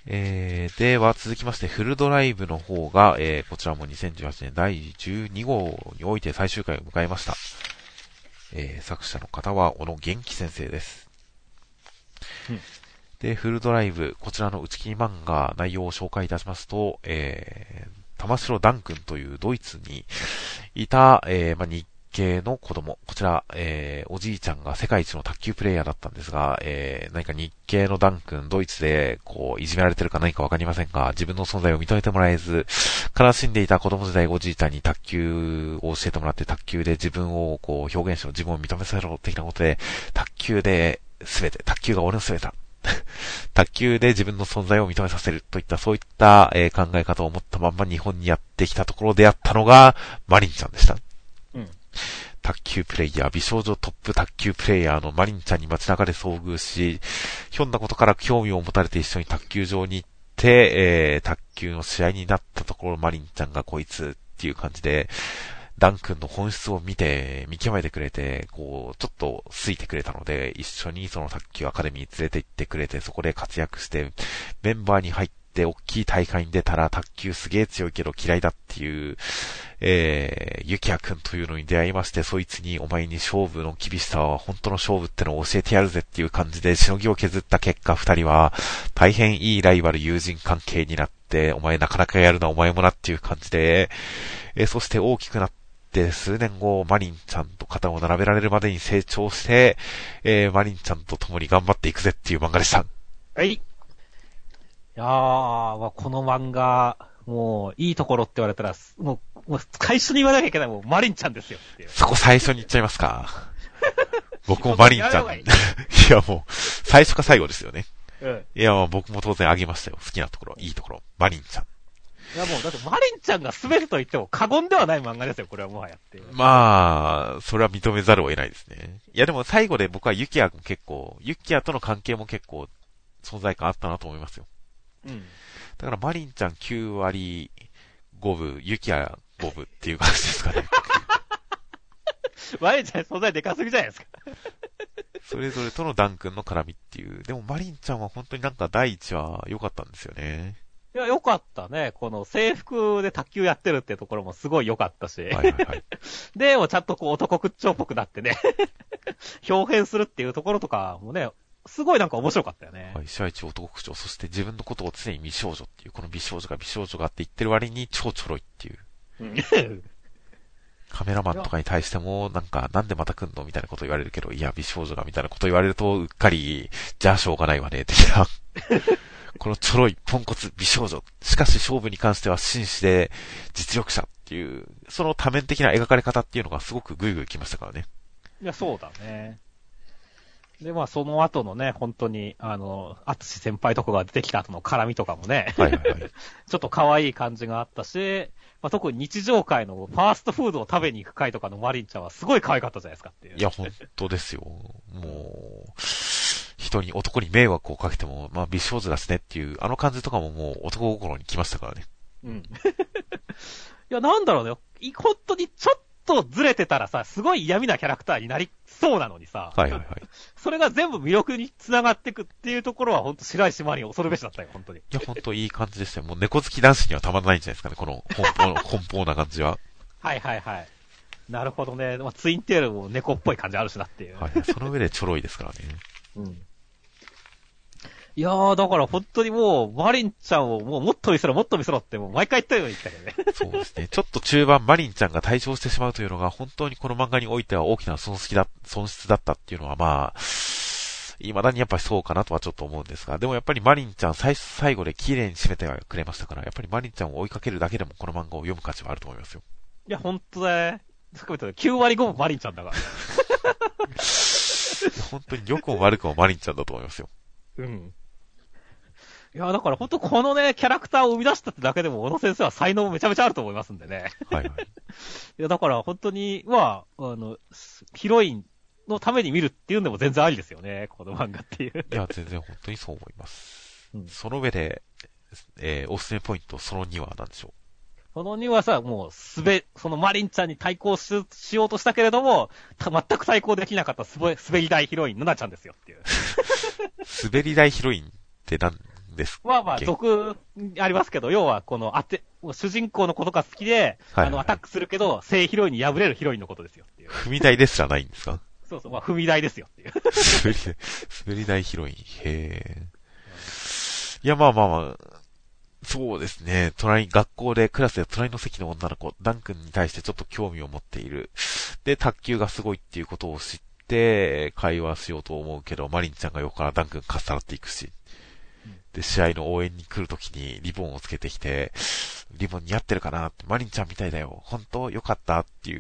では続きましてフルドライブの方が、こちらも2018年第12号において最終回を迎えました。作者の方は小野元気先生です。で、フルドライブ、こちらの打ち切り漫画内容を紹介いたしますと、玉城ダン君というドイツにいた、日系の子供、こちら、おじいちゃんが世界一の卓球プレイヤーだったんですが、何か日系のダン君、ドイツで、いじめられてるか何かわかりませんが、自分の存在を認めてもらえず、悲しんでいた子供時代おじいちゃんに卓球を教えてもらって、卓球で自分を表現しろ、自分を認めさせろ的なことで、卓球が俺の全てだ。卓球で自分の存在を認めさせるといったそういった、考え方を持ったまんま日本にやってきたところであったのがマリンちゃんでした。卓球プレイヤー、美少女トップ卓球プレイヤーのマリンちゃんに街中で遭遇し、ひょんなことから興味を持たれて一緒に卓球場に行って、卓球の試合になったところマリンちゃんがこいつっていう感じで、ダン君の本質を見極めてくれて、ちょっと好いてくれたので、一緒にその卓球アカデミーに連れて行ってくれて、そこで活躍して、メンバーに入って、大きい大会に出たら、卓球すげえ強いけど嫌いだっていう、ゆきやくんというのに出会いまして、そいつにお前に勝負の厳しさは本当の勝負ってのを教えてやるぜっていう感じで、しのぎを削った結果、二人は、大変いいライバル友人関係になって、お前なかなかやるな、お前もなっていう感じで、そして大きくなって、数年後、マリンちゃんと肩を並べられるまでに成長して、マリンちゃんと共に頑張っていくぜっていう漫画でした。 はい。いやー、この漫画、もう、いいところって言われたら、もう最初に言わなきゃいけないもう、マリンちゃんですよっていう。 そこ最初に言っちゃいますか。僕もマリンちゃん。いやもう、最初か最後ですよね。いや僕も当然あげましたよ。好きなところ、いいところ、マリンちゃん。 いやもう、だってマリンちゃんが全てと言っても過言ではない漫画ですよ、これはもはやって。 まあ、それは認めざるを得ないですね。いやでも最後で僕はユキヤとの関係も結構存在感あったなと思いますよ。だからマリンちゃん9割5分、ユキヤ5分っていう感じですかね。 マリンちゃん存在でかすぎじゃないですか。 それぞれとのダン君の絡みっていう。でもマリンちゃんは本当になんか第一話良かったんですよね。 いや、良かったね。この制服で卓球やってるってところもすごい良かったし。で、ちゃんと男口調っぽくなってね。表現するっていうところとかもね、すごいなんか面白かったよね。 試合一男口調、そして自分のことを常に美少女っていう、この美少女がって言ってる割に超ちょろいっていう。カメラマンとかに対しても、なんでまた来んのみたいなこと言われるけど、いや、美少女がみたいなこと言われると、うっかり、じゃあしょうがないわね、的な。このちょろいポンコツ美少女。しかし勝負に関しては紳士で実力者っていう、その多面的な描かれ方っていうのがすごくグイグイ来ましたからね。 いや、そうだね。で、その後のね、本当に、アツシ先輩とかが出てきた後の絡みとかもね。ちょっと可愛い感じがあったし、特に日常会のファーストフードを食べに行く会とかのマリンちゃんはすごい可愛かったじゃないですかっていう。 いや、本当ですよ。もう、男に迷惑をかけても、美少女だしねっていう、あの感じとかももう男心に来ましたからね。 いや、なんだろうね。本当にちょっとずれてたらさ、すごい嫌味なキャラクターになりそうなのにさ。それが全部魅力に繋がっていくっていうところは、本当白石マリン恐るべしだったよ、本当に。 いや、本当いい感じでしたよ。もう猫好き男子にはたまらないんじゃないですかね、この奔放な感じは。 なるほどね。ツインテールも猫っぽい感じあるしなっていう。 その上でちょろいですからね。 いやー、だから本当にもう、マリンちゃんをもっと見せろってもう毎回言ったように言ったよね。 そうですね。ちょっと中盤マリンちゃんが退場してしまうというのが本当にこの漫画においては大きな損失だったっていうのは未だにやっぱりそうかなとはちょっと思うんですが、でもやっぱりマリンちゃん最後で綺麗に締めてはくれましたから、やっぱりマリンちゃんを追いかけるだけでもこの漫画を読む価値はあると思いますよ。 いや、本当だね。9割5分マリンちゃんだから。 本当に良くも悪くもマリンちゃんだと思いますよ。 いや、だから本当このね、キャラクターを生み出したってだけでも、小野先生は才能めちゃめちゃあると思いますんでね。いや、だから本当に、ヒロインのために見るっていうのも全然ありですよね、この漫画っていう。 いや、全然本当にそう思います。その上で、おすすめポイント、その2は何でしょう？ その2はさ、もうそのマリンちゃんに対抗しようとしたけれども、全く対抗できなかった滑り台ヒロイン、ヌナちゃんですよっていう。 滑り台ヒロインってなんですまあまあ、毒ありますけど、要はこの主人公のことが好きで、アタックするけど、正ヒロインに敗れるヒロインのことですよっていう。 踏み台ですらないんですか？ そうそう、まあ踏み台ですよっていう。 滑り台ヒロイン。へー。いや、まあまあまあ、そうですね。学校でクラスで隣の席の女の子、ダン君に対してちょっと興味を持っている。で、卓球がすごいっていうことを知って、会話しようと思うけど、マリンちゃんが横からダン君かっさらっていくし。で、試合の応援に来るときにリボンをつけてきて、リボン似合ってるかなって、マリンちゃんみたいだよ。本当よかったっていう。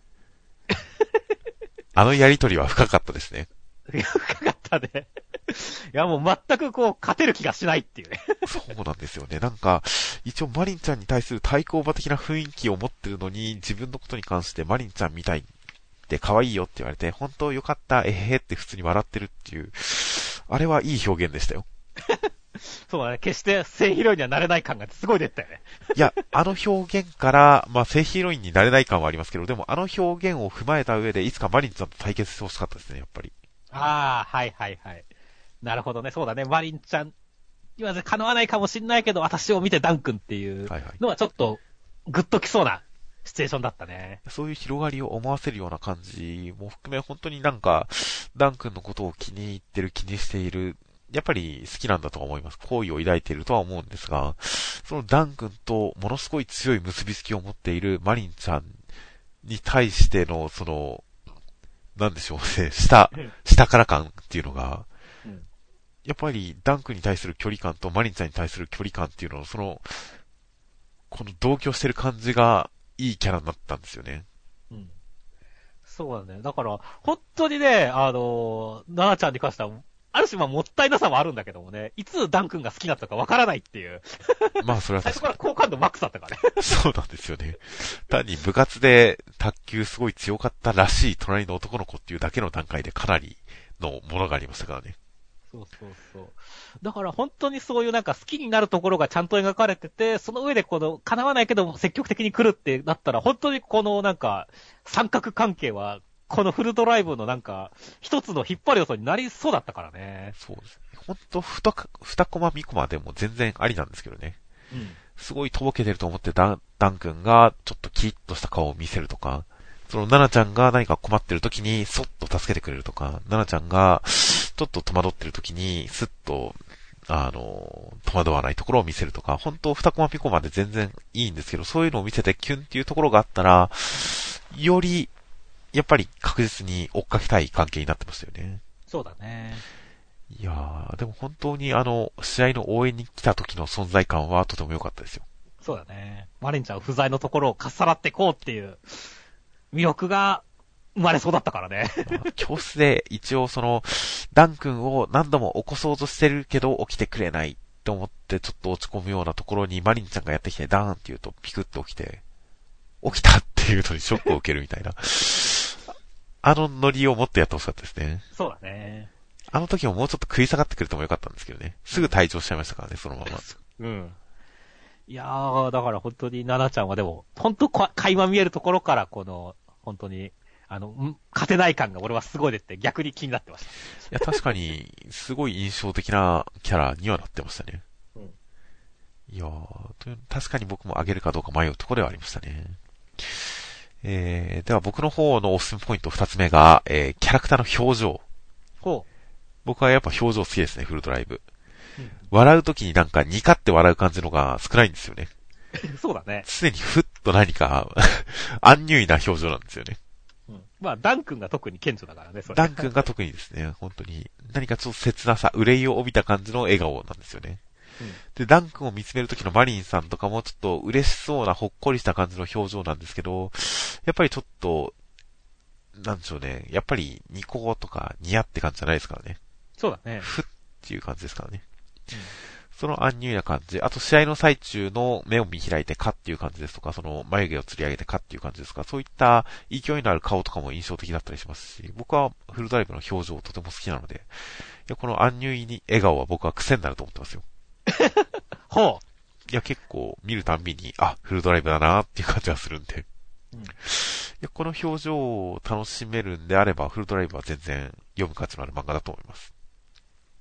あのやりとりは深かったですね。 深かったね。いやもう全くこう勝てる気がしないっていうね。 そうなんですよね。なんか、一応マリンちゃんに対する対抗馬的な雰囲気を持ってるのに、自分のことに関してマリンちゃんみたいって可愛いよって言われて、本当よかった、えへへって普通に笑ってるっていう、あれはいい表現でしたよ。 そうだね。決して正ヒロインにはなれない感がすごい出たよね。 いや、あの表現から、まあ正ヒロインになれない感はありますけど、でもあの表現を踏まえた上で、いつかマリンちゃんと対決してほしかったですね、やっぱり。 ああ、はいはいはい。なるほどね。そうだね。マリンちゃんには叶わないかもしんないけど、私を見てダン君っていうのはちょっとグッときそうなシチュエーションだったね。 そういう広がりを思わせるような感じも含め、本当になんか、ダン君のことを気に入ってる、気にしている、やっぱり好きなんだとは思います。好意を抱いているとは思うんですが、そのダン君とものすごい強い結びつきを持っているマリンちゃんに対しての、なんでしょうね、下から感っていうのが、やっぱりダン君に対する距離感とマリンちゃんに対する距離感っていうのを、この同居してる感じがいいキャラになったんですよね。 うん。そうだね。だから、本当にね、ナナちゃんに関しては、ある種もったいなさもあるんだけどもね、いつダン君が好きだったかわからないっていう。 まあそれは最初から好感度マックスだったからね。 そうなんですよね。単に部活で卓球すごい強かったらしい隣の男の子っていうだけの段階でかなりのものがありましたからね。 そうそうそう。だから本当にそういうなんか好きになるところがちゃんと描かれてて、その上で叶わないけど積極的に来るってなったら、本当にこのなんか、三角関係は、このフルドライブのなんか、一つの引っ張る要素になりそうだったからね。 そうですね。ほんと、二コマ三コマでも全然ありなんですけどね。うん。すごいとぼけてると思ってダン君がちょっとキリッとした顔を見せるとか、ナナちゃんが何か困ってる時にそっと助けてくれるとか、ナナちゃんがちょっと戸惑ってる時にスッと、戸惑わないところを見せるとか、本当二コマピコマで全然いいんですけど、そういうのを見せてキュンっていうところがあったら、より、やっぱり確実に追っかけたい関係になってましたよね。 そうだね。 いやー、でも本当に試合の応援に来た時の存在感はとても良かったですよ。 そうだね。マリンちゃん不在のところをかっさらってこうっていう魅力が生まれそうだったからね。 教室で一応ダン君を何度も起こそうとしてるけど起きてくれないと思ってちょっと落ち込むようなところにマリンちゃんがやってきてダーンって言うとピクッと起きて、起きたっていうのにショックを受けるみたいな。あのノリをもっとやってほしかったですね。 そうだね。 あの時ももうちょっと食い下がってくれてもよかったんですけどね。すぐ退場しちゃいましたからね、そのまま。 うん。いやー、だから本当にナナちゃんはでも、本当垣間見えるところから、本当に、勝てない感が俺はすごい出て逆に気になってました。いや、確かに、すごい印象的なキャラにはなってましたね。うん。いやー、確かに僕も上げるかどうか迷うところではありましたね。では僕の方のおすすめポイント2つ目が、キャラクターの表情。 ほう。 僕はやっぱ表情好きですね、フルドライブ。うん、笑うときになんかニカって笑う感じのが少ないんですよね。 そうだね。 常にふっと何か、アンニュイな表情なんですよね。 うん。まあ、ダン君が特に顕著だからね、それ。 ダン君が特にですね、本当に、何かちょっと切なさ、憂いを帯びた感じの笑顔なんですよね。うん、で、ダン君を見つめるときのマリンさんとかもちょっと嬉しそうなほっこりした感じの表情なんですけど、やっぱりちょっと、なんでしょうね、やっぱりニコとかニヤって感じじゃないですからね。 そうだね。 ふっていう感じですからね。うん、そのアンニュイな感じ、あと試合の最中の目を見開いてかっていう感じですとか、その眉毛を吊り上げてかっていう感じですとか、そういった勢いのある顔とかも印象的だったりしますし、僕はフルドライブの表情とても好きなので、いやこのアンニュイに笑顔は僕は癖になると思ってますよ。 ほう。いや結構見るたんびに、あ、フルドライブだなっていう感じがするんで。うん、いやこの表情を楽しめるんであれば、フルドライブは全然読む価値のある漫画だと思います。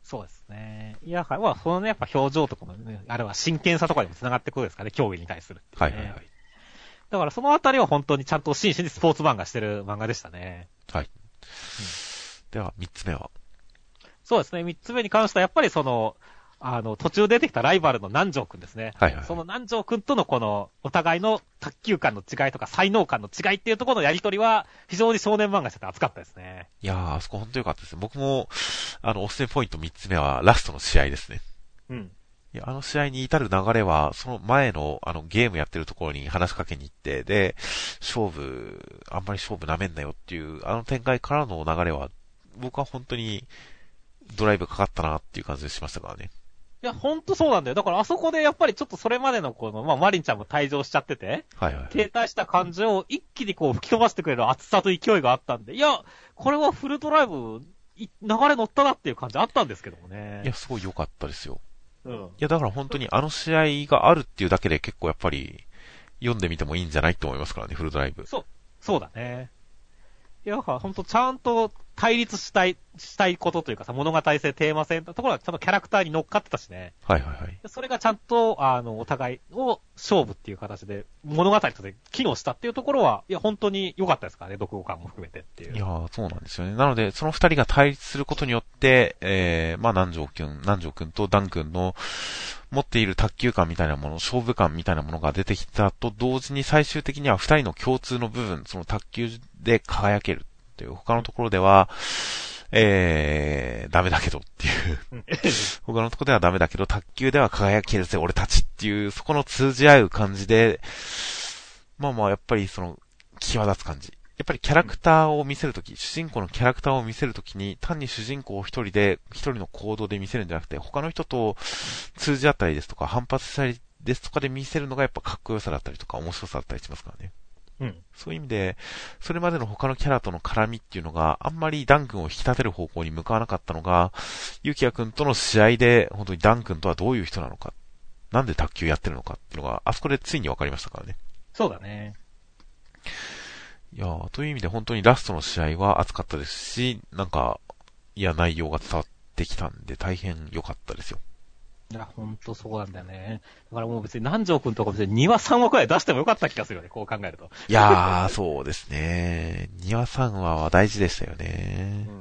そうですね。いや、まあ、そのね、やっぱ表情とかもね、あれは真剣さとかにも繋がってくるんですかね、競技に対するっていうね。 はいはいはい。 だからそのあたりは本当にちゃんと真摯にスポーツ漫画してる漫画でしたね。 はい。では、3つ目は。 そうですね、3つ目に関してはやっぱり途中出てきたライバルの南條くんですね。 はいはい。 その南條くんとのこの、お互いの卓球感の違いとか才能感の違いっていうところのやりとりは、非常に少年漫画してて熱かったですね。 いやー、あそこ本当良かったですね。僕も、おすすめポイント3つ目は、ラストの試合ですね。 うん。 いや、試合に至る流れは、その前の、ゲームやってるところに話しかけに行って、で、あんまり勝負なめんなよっていう、展開からの流れは、僕は本当に、ドライブかかったなっていう感じでしましたからね。 いや、ほんとそうなんだよ。だからあそこでやっぱりちょっとそれまでのマリンちゃんも退場しちゃってて、 はいはい。 停滞した感じを一気に吹き飛ばしてくれる熱さと勢いがあったんで、いや、これはフルドライブ、流れ乗ったなっていう感じあったんですけどもね。 いや、すごい良かったですよ。 うん。 いや、だから本当に試合があるっていうだけで結構やっぱり、読んでみてもいいんじゃないと思いますからね、フルドライブ。 そうだね。いや、だからほんとちゃんと対立したいことというかさ、物語性、テーマ性のところはちゃんとキャラクターに乗っかってたしね。 はいはいはい。 それがちゃんと、お互いを勝負っていう形で、物語として機能したっていうところは、いや、本当に良かったですからね、読後感も含めてっていう。 いやー、そうなんですよね。なので、その二人が対立することによって、南條くんとダンくんの持っている卓球感みたいなもの、勝負感みたいなものが出てきたと同時に最終的には二人の共通の部分、その卓球で輝けるっていう、他のところでは、ダメだけどっていう他のところではダメだけど、卓球では輝けるぜ、俺たちっていう、そこの通じ合う感じで、まあ、やっぱり際立つ感じ。やっぱりキャラクターを見せるとき、主人公のキャラクターを見せるときに、単に主人公を一人の行動で見せるんじゃなくて、他の人と通じ合ったりですとか、反発したりですとかで見せるのがやっぱかっこよさだったりとか、面白さだったりしますからね。 うん。 そういう意味で、それまでの他のキャラとの絡みっていうのがあんまりダン君を引き立てる方向に向かわなかったのが、ユキヤ君との試合で本当にダン君とはどういう人なのか、なんで卓球やってるのかっていうのが、あそこでついに分かりましたからね。 そうだね。 いやー、という意味で本当にラストの試合は熱かったですし、内容が伝わってきたんで大変良かったですよ。 いや、ほんとそうなんだよね。だからもう別に南條くんとか別に2話3話くらい出してもよかった気がするよね、こう考えると。 いやー、そうですね。2話3話は大事でしたよね。うん、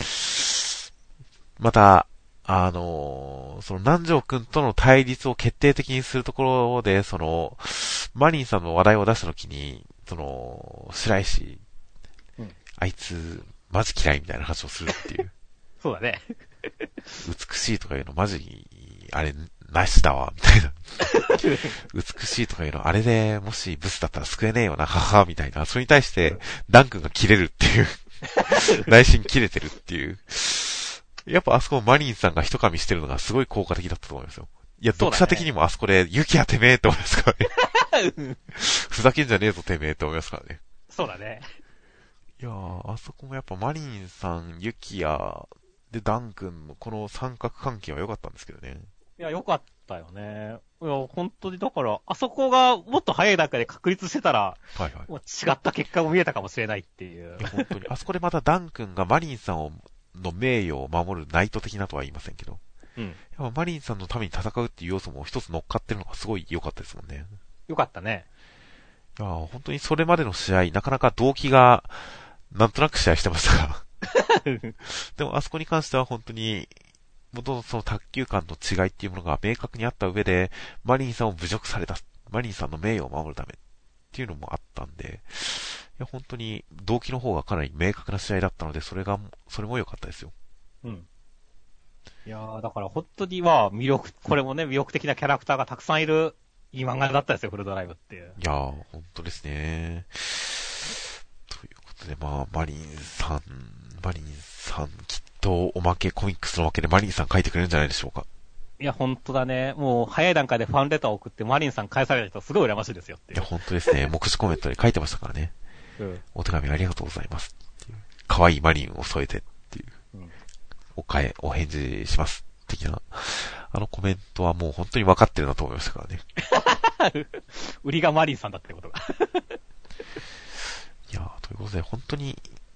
また、その南條くんとの対立を決定的にするところで、マリンさんの話題を出したときに、白石、うん、あいつ、マジ嫌いみたいな話をするっていう。 そうだね。 美しいとかいうのマジ、あれ、なしだわ、みたいな。美しいとかいうの、あれでもしブスだったら救えねえよな、母みたいな。それに対して、ダン君が切れるっていう。内心切れてるっていう。やっぱあそこマリンさんが一噛みしてるのがすごい効果的だったと思いますよ。いや、読者的にもあそこで、ユキヤてめえって思いますからね。ふざけんじゃねえぞてめえって思いますからね。 そうだね。 いやー、あそこもやっぱマリンさん、ユキヤ、で、ダン君のこの三角関係は良かったんですけどね。 いや、良かったよね。いや、本当に、だから、あそこがもっと早い段階で確立してたら、はいはい。もう違った結果も見えたかもしれないっていう。 いや、本当に。あそこでまたダン君がマリンさんの名誉を守るナイト的なとは言いませんけど。うん。やっぱマリンさんのために戦うっていう要素も一つ乗っかってるのがすごい良かったですもんね。 良かったね。 いや、本当にそれまでの試合、なかなか動機が、なんとなく試合してましたが。でもあそこに関しては本当に、元のその卓球感の違いっていうものが明確にあった上で、マリンさんを侮辱された、マリンさんの名誉を守るためっていうのもあったんで、いや本当に動機の方がかなり明確な試合だったので、それも良かったですよ。 うん。いやー、だから本当にこれもね、魅力的なキャラクターがたくさんいる、いい漫画だったですよ、フルドライブっていう。 いやー、本当ですね。ということで、マリンさん、きっとおまけ、コミックスのおまけでマリンさん書いてくれるんじゃないでしょうか。 いや、本当だね。もう、早い段階でファンレターを送ってマリンさん返された人すごい羨ましいですよっていう。 いや、本当ですね。目視コメントで書いてましたからね。うん。お手紙ありがとうございますっていう。可愛いマリンを添えてっていう。うん。お返事します。的な。コメントはもう本当に分かってるなと思いましたからね。 売りがマリンさんだってことが。 いやー、ということで、本当に、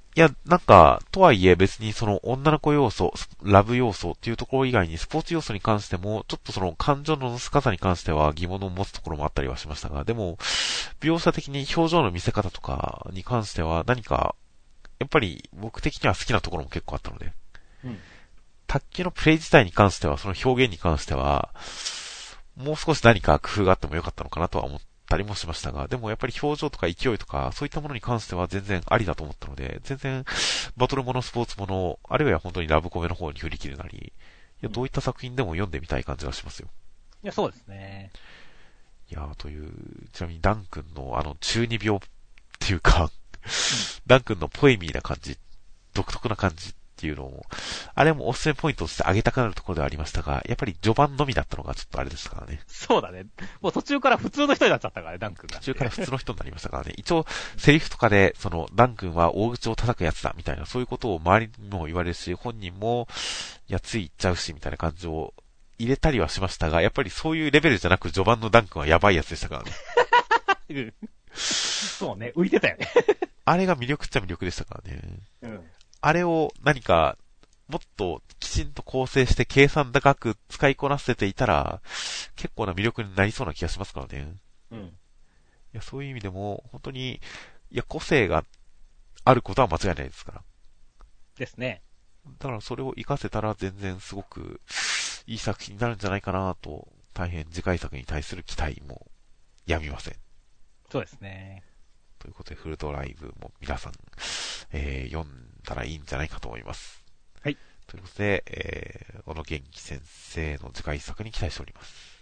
いや、なんか、とはいえ別にその女の子要素、ラブ要素っていうところ以外にスポーツ要素に関しても、ちょっとその感情の乗せ方に関しては疑問を持つところもあったりはしましたが、でも、描写的に表情の見せ方とかに関しては何か、やっぱり僕的には好きなところも結構あったので、 うん。 卓球のプレイ自体に関しては、その表現に関しては、もう少し何か工夫があってもよかったのかなとは思ったりもしましたが、でもやっぱり表情とか勢いとか、そういったものに関しては全然ありだと思ったので、全然バトルもの、スポーツもの、あるいは本当にラブコメの方に振り切るなり、いや、どういった作品でも読んでみたい感じがしますよ。 いや、そうですね。 いやという、ちなみにダン君の中二病っていうか、ダン君のポエミーな感じ、独特な感じっていうのを、あれもおすすめポイントとして上げたくなるところではありましたが、やっぱり序盤のみだったのがちょっとあれですからね。 そうだね。もう途中から普通の人になっちゃったからね、ダン君が。 途中から普通の人になりましたからね。一応、セリフとかで、ダン君は大口を叩くやつだ、みたいな、そういうことを周りにも言われるし、本人も、いや、つい言っちゃうし、みたいな感じを入れたりはしましたが、やっぱりそういうレベルじゃなく、序盤のダン君はやばいやつでしたからね。 そうね、浮いてたよね。 あれが魅力っちゃ魅力でしたからね。 うん。 あれを何か、もっときちんと構成して計算高く使いこなせていたら、結構な魅力になりそうな気がしますからね。 うん。 いや、そういう意味でも、本当に、いや、個性があることは間違いないですから。 ですね。 だからそれを活かせたら全然すごくいい作品になるんじゃないかなと、大変次回作に対する期待もやみません。 そうですね。 ということで、フルドライブも皆さん、読んだらいいんじゃないかと思います。 はい。 ということで、小野元気先生の次回作に期待しております。